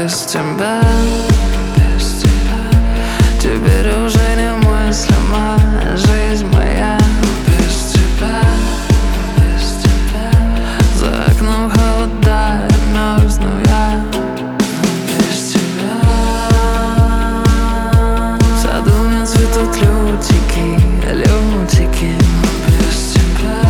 без тебя, теперь уже немыслима жизнь моя. Без тебя, за окном холодает, мерзну я. Без тебя в саду не цветут лютики, лютики. Без тебя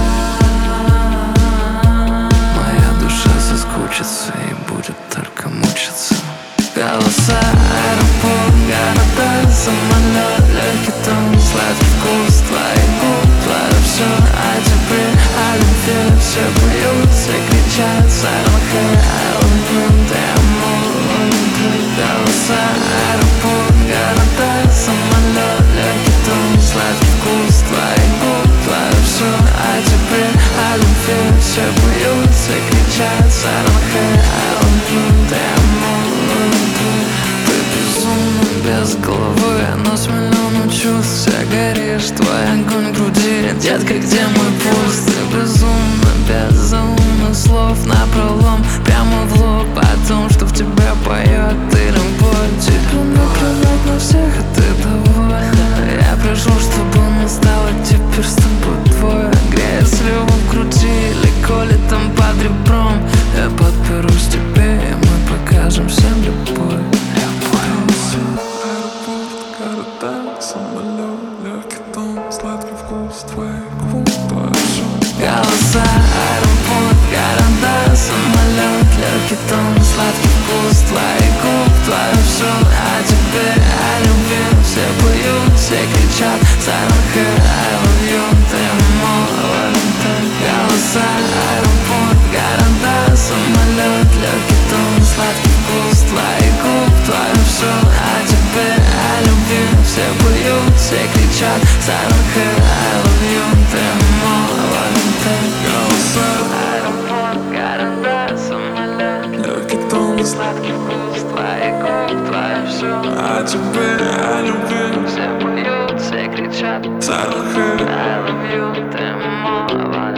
моя душа соскучится и будет только мучиться. Голоса, аэропорт, города, самолет, легкий тон, сладкий вкус твоих губ, твое все о тебе, о любви. Все поют, все кричат, Silent Hill, I love you, damn all. Голоса, аэропорт, города, самолет, легкий тон, сладкий вкус твоих губ, твое все о тебе, о любви. Все поют, все кричат, Silent Hill, I love you, damn all. Без головы, но с миллионом чувств. Вся горишь, твой огонь в груди. Детка, где мой пульс? Ты безумно, безумных слов напролом, прямо в лоб о том, что в тебя поет и любовь. Тебе наплевать на всех, и ты довольна. Я прошу, чтобы настало теперь с тобой двое. Греет сливу в груди, легко ли там под ребром. Я подберусь к тебе, и мы покажем всем любовь. Самолет, легкий тон, сладкий вкус твоих губ, твое все. Голоса, аэропорт, города, самолет, легкий тон, сладкий вкус твоих губ, твое все о тебе, о любви. Все поют, все кричат, Silent Hill, I love you, damn all. Голоса, аэропорт, города, самолет, легкий тон, сладкий вкус твоих губ, твое все о тебе, о любви. Все поют, все кричат, Silent Hill, I love you, damn all. Голоса, Аэропорт, города, самолет, легкий тон, сладкий вкус твоих губ, твое все о тебе, о любви. все поют, все кричат, Silent Hill. I love you, damn all.